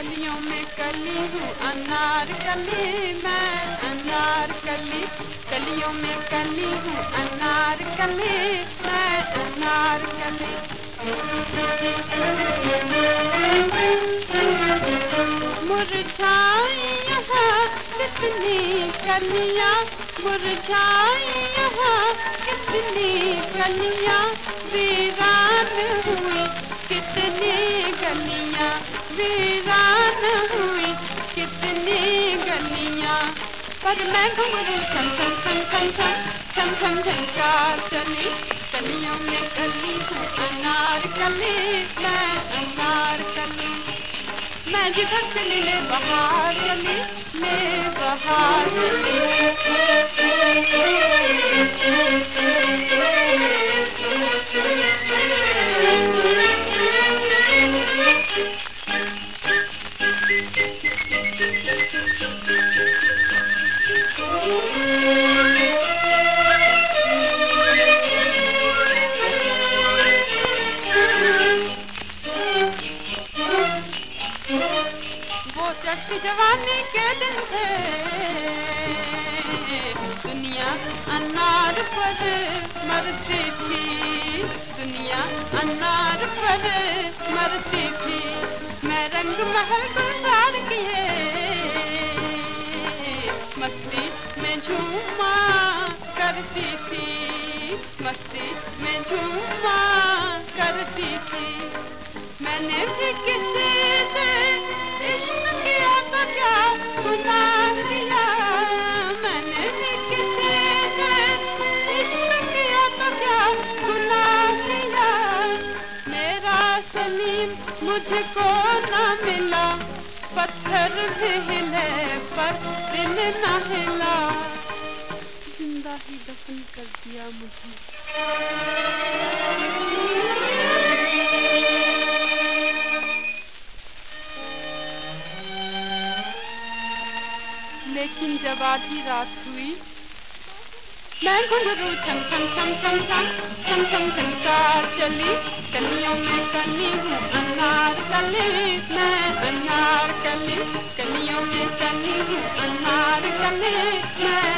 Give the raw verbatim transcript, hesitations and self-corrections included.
कलियों में कली हूँ अनारकली, मैं अनारकली। कलियों में कली हूँ अनारकली, मैं अनारकली। मुरझाई यहाँ कितनी कलियाँ, मुरझाई यहाँ कितनी कलियाँ, वीरान हुई कितनी गलियाँ, वीरान हुई कितनी गलियाँ। पर मैं घुंघरू छम छम छम छम छम छम छम झनकार चली, कलियों में कली हूँ अनारकली, मैं अनारकली। मैं जिधर चली ले बहार चली, ले बहार चली। वो चढ़ती जवानी के दिन थे, दुनिया अनार पर मरती थी, दुनिया अनार पर मरती थी। मैं रंग महल गुलजार किए, मस्ती में झूमा करती थी, मस्ती में झूमा करती थी। मैंने भी किसी से इश्क किया तो क्या गुनाह किया, मैंने भी किसी से इश्क किया तो क्या गुनाह किया। मेरा सलीम मुझको न मिला, पत्थर भी हिले पर दिल न हिला, जिंदा ही दफन कर दिया मुझे। लेकिन जब आधी रात हुई, मैं घुंघरू छम छम छम छम छम छम छम झनकार चली, कलियों में कली हूँ अनारकली, मैं अनारकली। कलियों में कली हूँ अनारकली, मैं